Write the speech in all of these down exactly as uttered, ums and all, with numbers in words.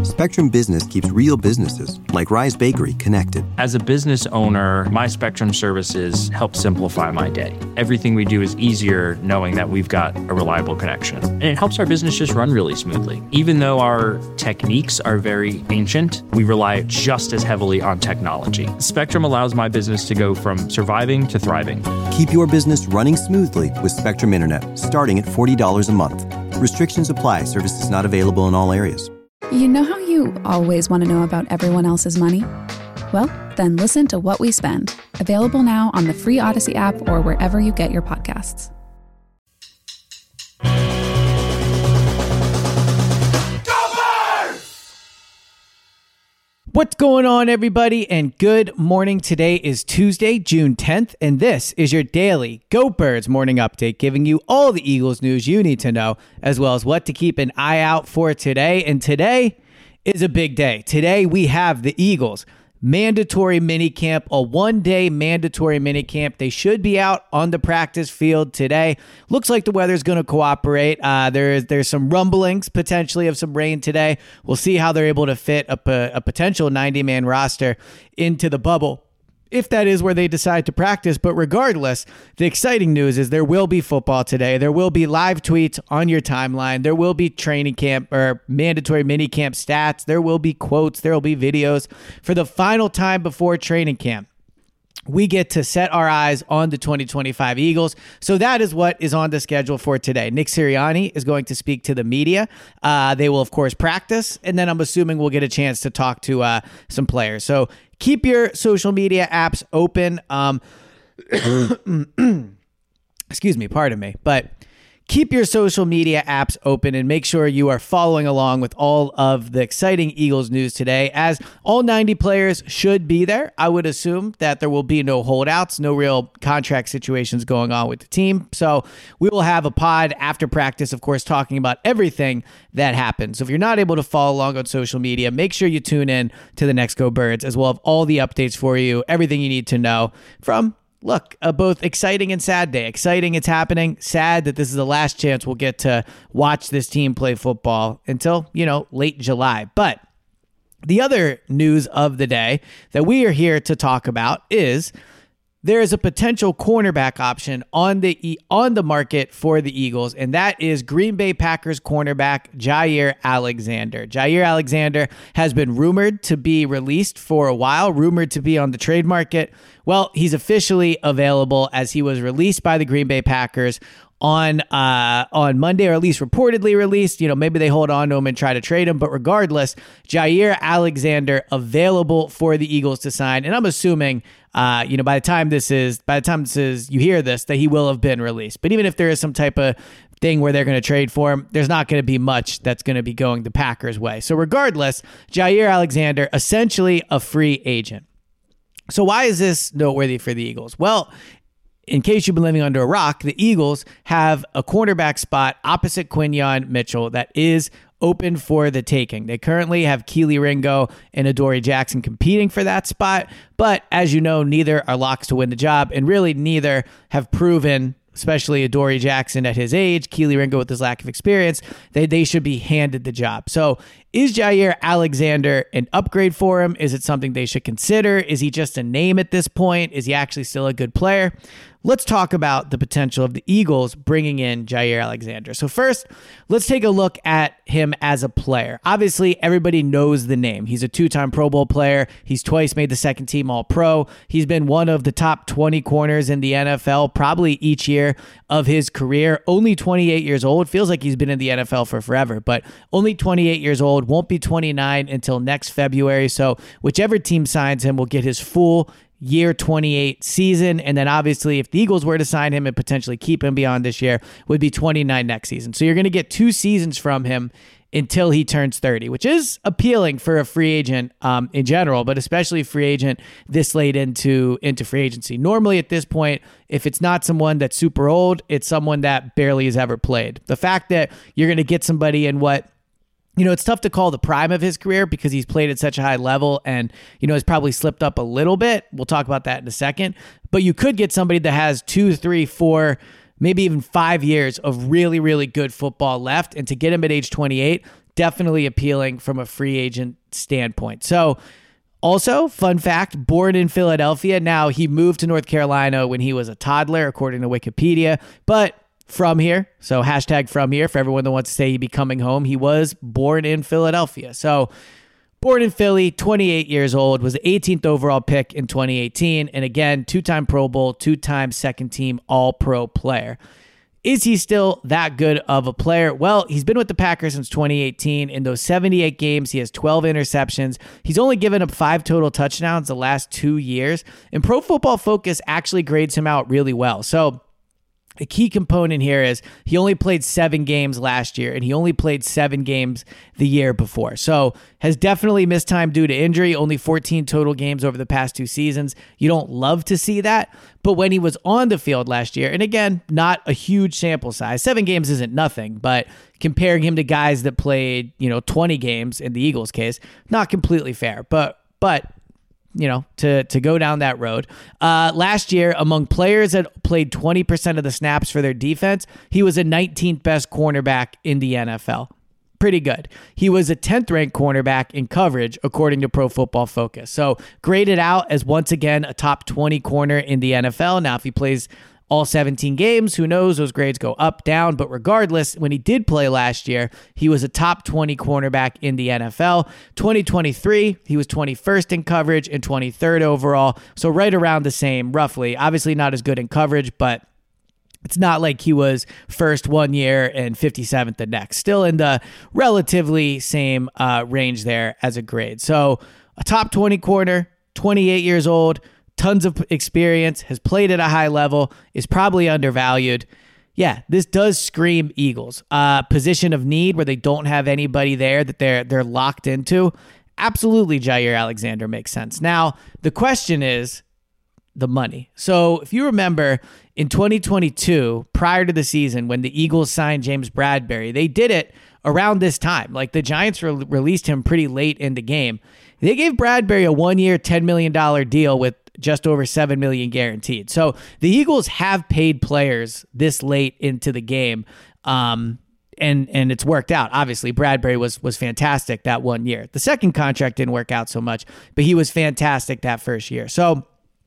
Spectrum Business keeps real businesses, like Rise Bakery, connected. As a business owner, my Spectrum services help simplify my day. Everything we do is easier knowing that we've got a reliable connection. And it helps our business just run really smoothly. Even though our techniques are very ancient, we rely just as heavily on technology. Spectrum allows my business to go from surviving to thriving. Keep your business running smoothly with Spectrum Internet, starting at forty dollars a month. Restrictions apply. Services not available in all areas. You know how you always want to know about everyone else's money? Well, then listen to What We Spend, available now on the free Odyssey app or wherever you get your podcasts. What's going on, everybody, and good morning. Today is Tuesday, June tenth, and this is your daily Go Birds morning update, giving you all the Eagles news you need to know, as well as what to keep an eye out for today. And today is a big day. Today we have the Eagles mandatory minicamp, a one-day mandatory minicamp. They should be out on the practice field today. Looks like the weather's going to cooperate. Uh, there's there's some rumblings potentially of some rain today. We'll see how they're able to fit a, a potential ninety-man roster into the bubble, if that is where they decide to practice. But regardless, the exciting news is there will be football today. There will be live tweets on your timeline. There will be training camp or mandatory mini camp stats. There will be quotes. There will be videos. For the final time before training camp, we get to set our eyes on the twenty twenty-five Eagles. So that is what is on the schedule for today. Nick Sirianni is going to speak to the media. Uh, they will, of course, practice. And then I'm assuming we'll get a chance to talk to uh, some players. So keep your social media apps open. Um, excuse me, pardon me. But keep your social media apps open and make sure you are following along with all of the exciting Eagles news today, as all ninety players should be there. I would assume that there will be no holdouts, no real contract situations going on with the team. So we will have a pod after practice, of course, talking about everything that happens. So if you're not able to follow along on social media, make sure you tune in to the next Go Birds, as we'll have all the updates for you, everything you need to know from Look, a both exciting and sad day. Exciting, it's happening. Sad that this is the last chance we'll get to watch this team play football until, you know, late July. But the other news of the day that we are here to talk about is there is a potential cornerback option on the on the market for the Eagles, and that is Green Bay Packers cornerback Jaire Alexander. Jaire Alexander has been rumored to be released for a while, rumored to be on the trade market. Well, he's officially available, as he was released by the Green Bay Packers on uh, on Monday, or at least reportedly released. You know, maybe they hold on to him and try to trade him, but regardless, Jaire Alexander available for the Eagles to sign. And I'm assuming, uh, you know, by the time this is, by the time this is, you hear this, that he will have been released. But even if there is some type of thing where they're going to trade for him, there's not going to be much that's going to be going the Packers' way. So regardless, Jaire Alexander, essentially a free agent. So why is this noteworthy for the Eagles? Well, in case you've been living under a rock, the Eagles have a cornerback spot opposite Quinyon Mitchell that is open for the taking. They currently have Kelee Ringo and Adoree Jackson competing for that spot, but as you know, neither are locks to win the job, and really neither have proven, especially Adoree Jackson at his age, Kelee Ringo with his lack of experience, they, they should be handed the job. So is Jaire Alexander an upgrade for him? Is it something they should consider? Is he just a name at this point? Is he actually still a good player? Let's talk about the potential of the Eagles bringing in Jaire Alexander. So first, let's take a look at him as a player. Obviously, everybody knows the name. He's a two-time Pro Bowl player. He's twice made the second team All-Pro. He's been one of the top twenty corners in the N F L probably each year of his career. Only twenty-eight years old. Feels like he's been in the N F L for forever, but only twenty-eight years old. Won't be twenty-nine until next February. So whichever team signs him will get his full year twenty-eight season, and then obviously if the Eagles were to sign him and potentially keep him beyond this year, would be twenty-nine next season. So you're going to get two seasons from him until he turns thirty, which is appealing for a free agent um, in general, but especially free agent this late into into free agency. Normally at this point, if it's not someone that's super old, it's someone that barely has ever played. The fact that you're going to get somebody in what, you know, it's tough to call the prime of his career because he's played at such a high level and, you know, has probably slipped up a little bit. We'll talk about that in a second. But you could get somebody that has two, three, four, maybe even five years of really, really good football left. And to get him at age twenty-eight, definitely appealing from a free agent standpoint. So also, fun fact, born in Philadelphia. Now, he moved to North Carolina when he was a toddler, according to Wikipedia, but from here. So hashtag from here for everyone that wants to say he'd be coming home. He was born in Philadelphia. So born in Philly, twenty-eight years old, was the eighteenth overall pick in twenty eighteen. And again, two-time Pro Bowl, two-time second-team All-Pro player. Is he still that good of a player? Well, he's been with the Packers since twenty eighteen. In those seventy-eight games, he has twelve interceptions. He's only given up five total touchdowns the last two years. And Pro Football Focus actually grades him out really well. So a key component here is he only played seven games last year, and he only played seven games the year before. So has definitely missed time due to injury, only fourteen total games over the past two seasons. You don't love to see that, but when he was on the field last year, and again, not a huge sample size, seven games isn't nothing, but comparing him to guys that played, you know, twenty games in the Eagles case, not completely fair, but, but, you know, to, to go down that road. Uh, last year, among players that played twenty percent of the snaps for their defense, he was a nineteenth best cornerback in the N F L. Pretty good. He was a tenth ranked cornerback in coverage, according to Pro Football Focus. So graded out as, once again, a top twenty corner in the N F L. Now, if he plays all seventeen games, who knows? Those grades go up, down. But regardless, when he did play last year, he was a top twenty cornerback in the N F L. twenty twenty-three, he was twenty-first in coverage and twenty-third overall. So right around the same, roughly. Obviously not as good in coverage, but it's not like he was first one year and fifty-seventh the next. Still in the relatively same uh, range there as a grade. So a top twenty corner, twenty-eight years old, tons of experience, has played at a high level, is probably undervalued. Yeah, this does scream Eagles. Uh, position of need where they don't have anybody there that they're they're locked into. Absolutely, Jaire Alexander makes sense. Now, the question is the money. So if you remember in twenty twenty-two, prior to the season, when the Eagles signed James Bradberry, they did it around this time. Like the Giants re- released him pretty late in the game. They gave Bradberry a one-year, ten million dollars deal with just over seven million dollars guaranteed. So the Eagles have paid players this late into the game, um, and and it's worked out. Obviously, Bradberry was was fantastic that one year. The second contract didn't work out so much, but he was fantastic that first year. So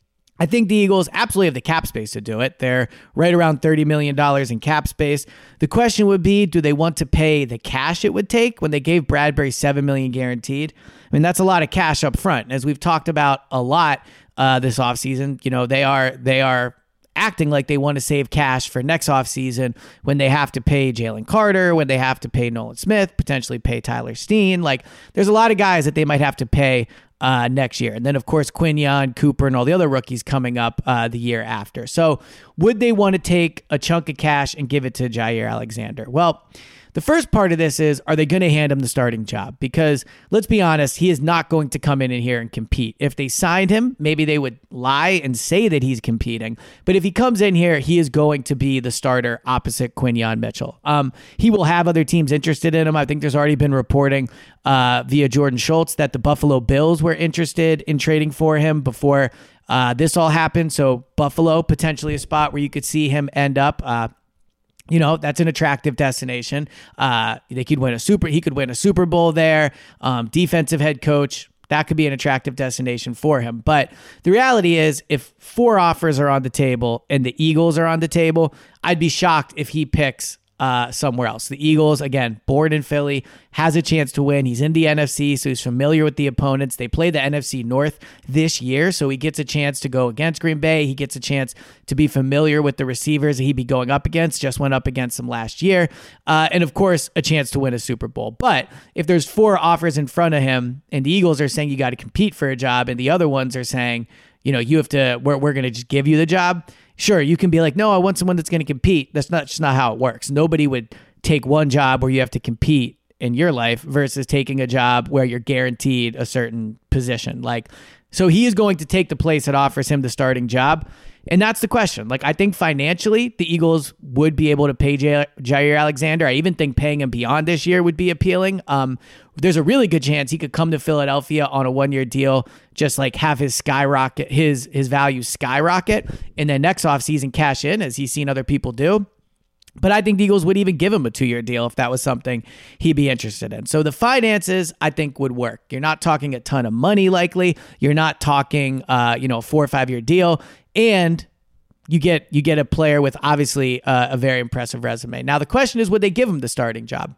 I think the Eagles absolutely have the cap space to do it. They're right around thirty million dollars in cap space. The question would be, do they want to pay the cash it would take when they gave Bradberry seven million dollars guaranteed? I mean, that's a lot of cash up front. As we've talked about a lot uh, this offseason, you know, they are they are acting like they want to save cash for next offseason when they have to pay Jalen Carter, when they have to pay Nolan Smith, potentially pay Tyler Steen. Like, there's a lot of guys that they might have to pay Uh, next year. And then, of course, Quinyon, Cooper, and all the other rookies coming up uh, the year after. So would they want to take a chunk of cash and give it to Jaire Alexander? Well, the first part of this is, are they going to hand him the starting job? Because let's be honest, he is not going to come in, in here and compete. If they signed him, maybe they would lie and say that he's competing. But if he comes in here, he is going to be the starter opposite Quinyon Mitchell. Um, he will have other teams interested in him. I think there's already been reporting uh, via Jordan Schultz that the Buffalo Bills were interested in trading for him before uh, this all happened. So Buffalo, potentially a spot where you could see him end up. Uh, You know, that's an attractive destination. Uh, they could win a super. He could win a Super Bowl there. Um, defensive head coach. That could be an attractive destination for him. But the reality is, if four offers are on the table and the Eagles are on the table, I'd be shocked if he picks uh, somewhere else. The Eagles, again, born in Philly, has a chance to win. He's in the N F C, so he's familiar with the opponents. They play the N F C North this year, so he gets a chance to go against Green Bay. He gets a chance to be familiar with the receivers that he'd be going up against. Just went up against them last year. Uh, and, of course, a chance to win a Super Bowl. But if there's four offers in front of him and the Eagles are saying you got to compete for a job and the other ones are saying, you know, you have to, we're, we're going to just give you the job. Sure, you can be like, no, I want someone that's going to compete. That's not just not how it works. Nobody would take one job where you have to compete in your life versus taking a job where you're guaranteed a certain position. Like, so he is going to take the place that offers him the starting job. And that's the question. Like, I think financially, the Eagles would be able to pay J- Jaire Alexander. I even think paying him beyond this year would be appealing. Um, there's a really good chance he could come to Philadelphia on a one-year deal, just like have his skyrocket, his his value skyrocket, and then next offseason cash in, as he's seen other people do. But I think the Eagles would even give him a two-year deal if that was something he'd be interested in. So the finances, I think, would work. You're not talking a ton of money likely. You're not talking, uh, you know, a four or five-year deal. And you get you get a player with obviously uh, a very impressive resume. Now, the question is, would they give him the starting job?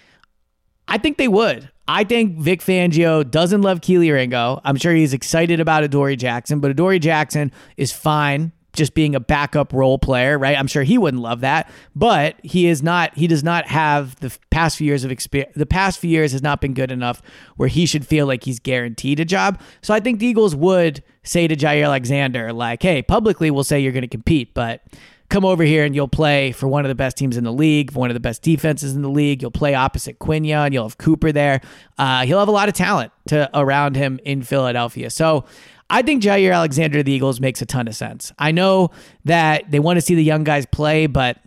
I think they would. I think Vic Fangio doesn't love Kelee Ringo. I'm sure he's excited about Adoree Jackson, but Adoree Jackson is fine just being a backup role player, right? I'm sure he wouldn't love that, but he is not, he does not have the past few years of experience. The past few years has not been good enough where he should feel like he's guaranteed a job. So I think the Eagles would say to Jaire Alexander, like, hey, publicly we'll say you're going to compete, but come over here and you'll play for one of the best teams in the league, for one of the best defenses in the league. You'll play opposite Quinyon. You'll have Cooper there. Uh, he'll have a lot of talent to around him in Philadelphia. So I think Jaire Alexander to the Eagles makes a ton of sense. I know that they want to see the young guys play, but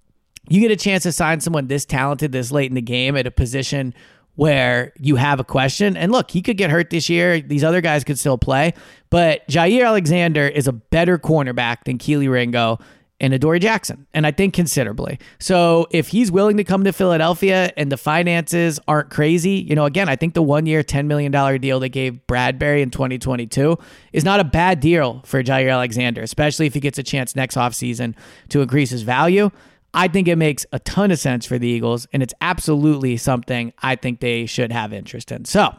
you get a chance to sign someone this talented this late in the game at a position where you have a question. And look, he could get hurt this year. These other guys could still play. But Jaire Alexander is a better cornerback than Kelee Ringo and Adoree Jackson, and I think considerably. So if he's willing to come to Philadelphia and the finances aren't crazy, you know, again, I think the one-year ten million dollars deal they gave Bradbury in twenty twenty-two is not a bad deal for Jaire Alexander, especially if he gets a chance next offseason to increase his value. I think it makes a ton of sense for the Eagles, and it's absolutely something I think they should have interest in. So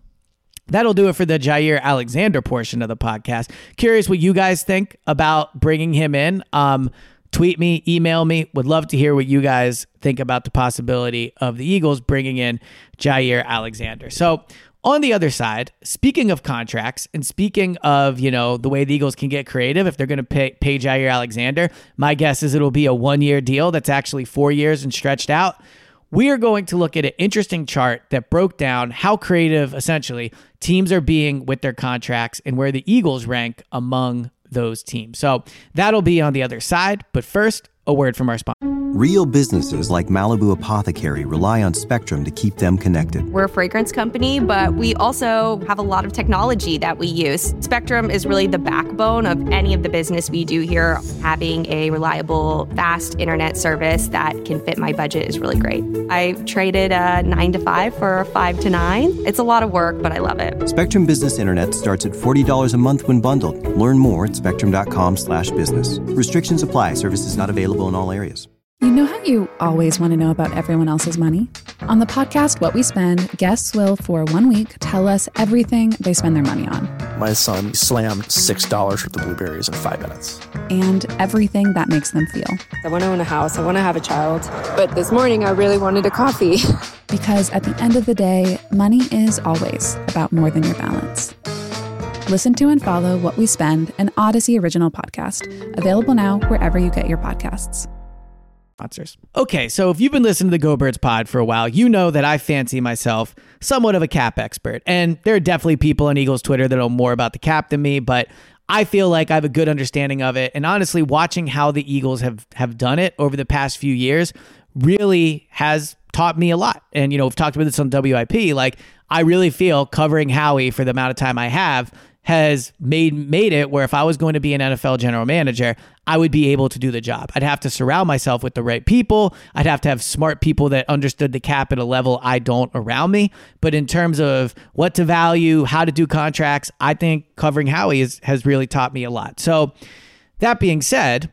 that'll do it for the Jaire Alexander portion of the podcast. Curious what you guys think about bringing him in. Um, tweet me, email me. Would love to hear what you guys think about the possibility of the Eagles bringing in Jaire Alexander. So on the other side, speaking of contracts and speaking of, you know, the way the Eagles can get creative, if they're going to pay, pay Jaire Alexander, my guess is it'll be a one-year deal that's actually four years and stretched out. We are going to look at an interesting chart that broke down how creative, essentially, teams are being with their contracts and where the Eagles rank among those teams. So that'll be on the other side. But first, a word from our sponsor. Real businesses like Malibu Apothecary rely on Spectrum to keep them connected. We're a fragrance company, but we also have a lot of technology that we use. Spectrum is really the backbone of any of the business we do here. Having a reliable, fast internet service that can fit my budget is really great. I traded a nine to five for a five to nine. It's a lot of work, but I love it. Spectrum Business Internet starts at forty dollars a month when bundled. Learn more at spectrum.com slash business. Restrictions apply. Services not available in all areas. You know how you always want to know about everyone else's money? On the podcast What We Spend, guests will, for one week, tell us everything they spend their money on. My son slammed six dollars worth of blueberries in five minutes. And everything that makes them feel. I want to own a house. I want to have a child. But this morning, I really wanted a coffee. Because at the end of the day, money is always about more than your balance. Listen to and follow What We Spend, an Odyssey original podcast. Available now wherever you get your podcasts. Sponsors. Okay, so if you've been listening to the Go Birds pod for a while, you know that I fancy myself somewhat of a cap expert. And there are definitely people on Eagles Twitter that know more about the cap than me, but I feel like I have a good understanding of it. And honestly, watching how the Eagles have, have done it over the past few years really has taught me a lot. And, you know, we've talked about this on W I P. Like, I really feel covering Howie for the amount of time I have has made made it where if I was going to be an N F L general manager, I would be able to do the job. I'd have to surround myself with the right people. I'd have to have smart people that understood the cap at a level I don't around me. But in terms of what to value, how to do contracts, I think covering Howie is, has really taught me a lot. So that being said,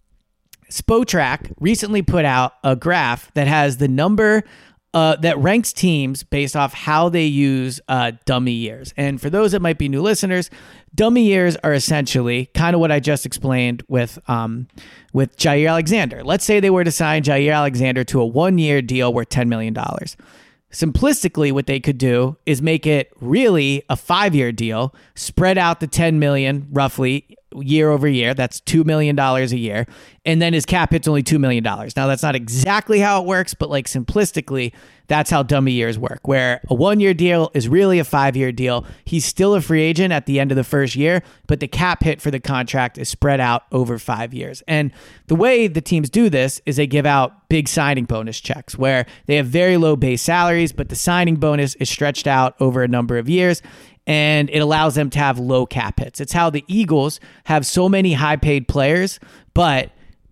Spotrac recently put out a graph that has the number Uh, that ranks teams based off how they use uh, dummy years. And for those that might be new listeners, dummy years are essentially kind of what I just explained with um, with Jaire Alexander. Let's say they were to sign Jaire Alexander to a one-year deal worth ten million dollars. Simplistically, what they could do is make it really a five-year deal, spread out the ten million dollars roughly year over year. That's two million dollars a year. And then his cap hit's only two million dollars. Now, that's not exactly how it works, but like simplistically, that's how dummy years work, where a one-year deal is really a five-year deal. He's still a free agent at the end of the first year, but the cap hit for the contract is spread out over five years. And the way the teams do this is they give out big signing bonus checks where they have very low base salaries, but the signing bonus is stretched out over a number of years, and it allows them to have low cap hits. It's how the Eagles have so many high-paid players, but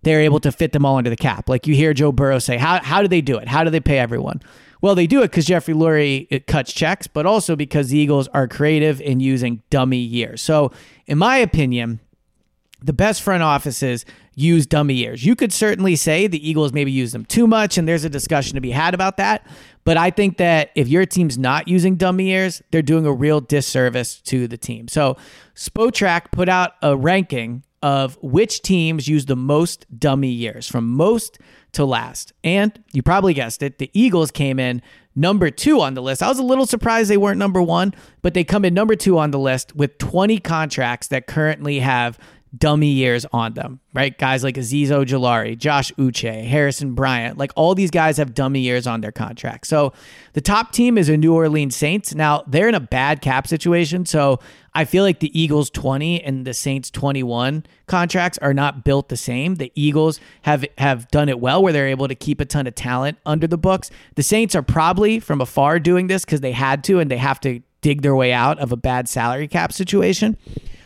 they're able to fit them all into the cap. Like you hear Joe Burrow say, how, how do they do it? How do they pay everyone? Well, they do it because Jeffrey Lurie it cuts checks, but also because the Eagles are creative in using dummy years. So in my opinion, the best front offices use dummy years. You could certainly say the Eagles maybe use them too much, and there's a discussion to be had about that. But I think that if your team's not using dummy years, they're doing a real disservice to the team. So Spotrac put out a ranking of which teams use the most dummy years, from most to last. And you probably guessed it, the Eagles came in number two on the list. I was a little surprised they weren't number one, but they come in number two on the list with twenty contracts that currently have dummy years on them, right? Guys like Azeez Ojulari, Josh Uche, Harrison Bryant, like all these guys have dummy years on their contracts. So the top team is a New Orleans Saints. Now they're in a bad cap situation. So I feel like the Eagles twenty and the Saints twenty-one contracts are not built the same. The Eagles have, have done it well where they're able to keep a ton of talent under the books. The Saints are probably from afar doing this because they had to, and they have to dig their way out of a bad salary cap situation.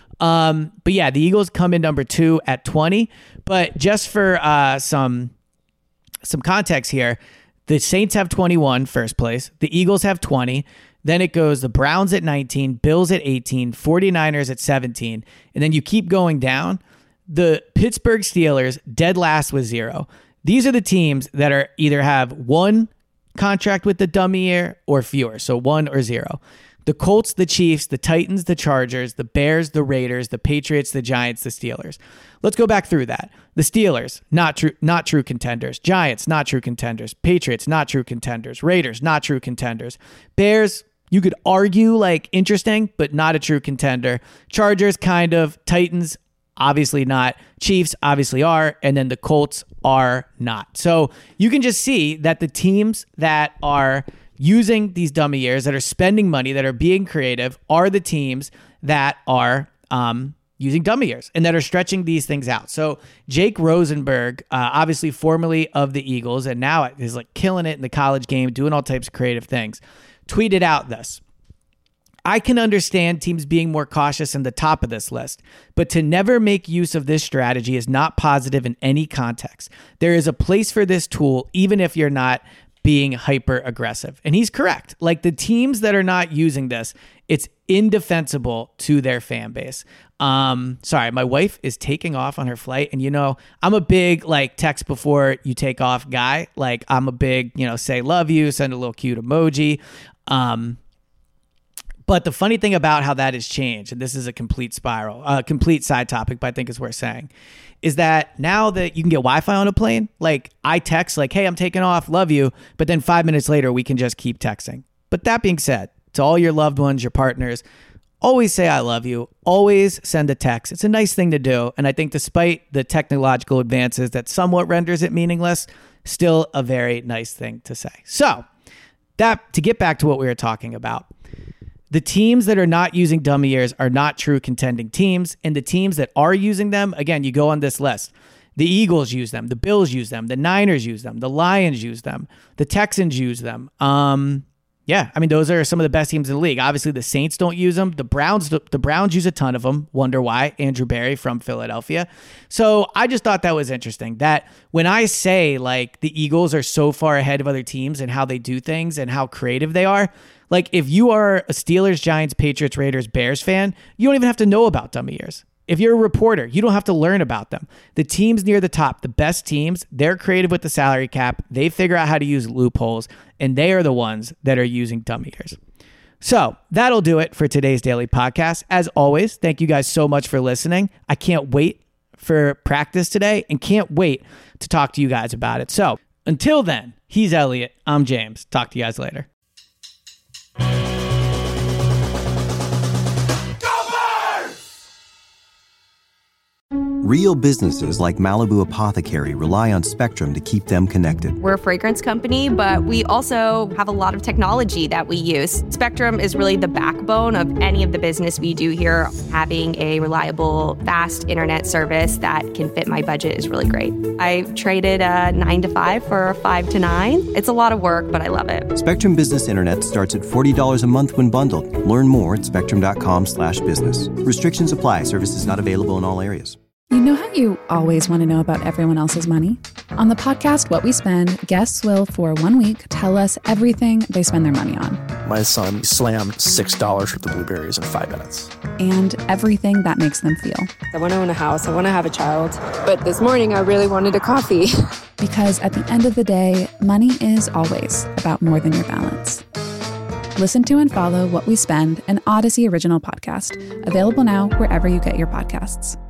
Um, but yeah, the Eagles come in number two at twenty. But just for uh, some some context here, the Saints have twenty-one, first place. The Eagles have twenty. Then it goes the Browns at nineteen, Bills at eighteen, 49ers at seventeen. And then you keep going down. The Pittsburgh Steelers, dead last with zero. These are the teams that are either have one contract with the dummy year or fewer. So one or zero. The Colts, the Chiefs, the Titans, the Chargers, the Bears, the Raiders, the Patriots, the Giants, the Steelers. Let's go back through that. The Steelers, not true, not true contenders. Giants, not true contenders. Patriots, not true contenders. Raiders, not true contenders. Bears, you could argue like interesting, but not a true contender. Chargers, kind of. Titans, obviously not. Chiefs, obviously are. And then the Colts are not. So you can just see that the teams that are using these dummy years, that are spending money, that are being creative, are the teams that are um, using dummy years and that are stretching these things out. So Jake Rosenberg, uh, obviously formerly of the Eagles, and now is like killing it in the college game, doing all types of creative things, tweeted out this: I can understand teams being more cautious in the top of this list, but to never make use of this strategy is not positive in any context. There is a place for this tool, even if you're not being hyper aggressive. And he's correct. Like the teams that are not using this, it's indefensible to their fan base. Um, sorry, my wife is taking off on her flight. And you know, I'm a big like text before you take off guy. Like I'm a big, you know, say love you, send a little cute emoji. Um, But the funny thing about how that has changed, and this is a complete spiral, a uh, complete side topic, but I think it's worth saying, is that now that you can get Wi-Fi on a plane, like I text like, hey, I'm taking off, love you. But then five minutes later, we can just keep texting. But that being said, to all your loved ones, your partners, always say I love you. Always send a text. It's a nice thing to do. And I think despite the technological advances that somewhat renders it meaningless, still a very nice thing to say. So that to get back to what we were talking about, the teams that are not using dummy years are not true contending teams. And the teams that are using them, again, you go on this list. The Eagles use them. The Bills use them. The Niners use them. The Lions use them. The Texans use them. Um, yeah, I mean, those are some of the best teams in the league. Obviously, the Saints don't use them. The Browns, the, the Browns use a ton of them. Wonder why? Andrew Berry from Philadelphia. So I just thought that was interesting. That when I say like the Eagles are so far ahead of other teams and how they do things and how creative they are, like if you are a Steelers, Giants, Patriots, Raiders, Bears fan, you don't even have to know about dummy years. If you're a reporter, you don't have to learn about them. The teams near the top, the best teams, they're creative with the salary cap. They figure out how to use loopholes, and they are the ones that are using dummy years. So that'll do it for today's daily podcast. As always, thank you guys so much for listening. I can't wait for practice today and can't wait to talk to you guys about it. So until then, he's Elliot. I'm James. Talk to you guys later. Real businesses like Malibu Apothecary rely on Spectrum to keep them connected. We're a fragrance company, but we also have a lot of technology that we use. Spectrum is really the backbone of any of the business we do here. Having a reliable, fast internet service that can fit my budget is really great. I traded a nine to five for a five to nine. It's a lot of work, but I love it. Spectrum Business Internet starts at forty dollars a month when bundled. Learn more at spectrum dot com slash business. Restrictions apply. Services not available in all areas. You know how you always want to know about everyone else's money? On the podcast What We Spend, guests will, for one week, tell us everything they spend their money on. My son slammed six dollars worth of blueberries in five minutes. And everything that makes them feel. I want to own a house. I want to have a child. But this morning, I really wanted a coffee. Because at the end of the day, money is always about more than your balance. Listen to and follow What We Spend, an Odyssey original podcast, available now wherever you get your podcasts.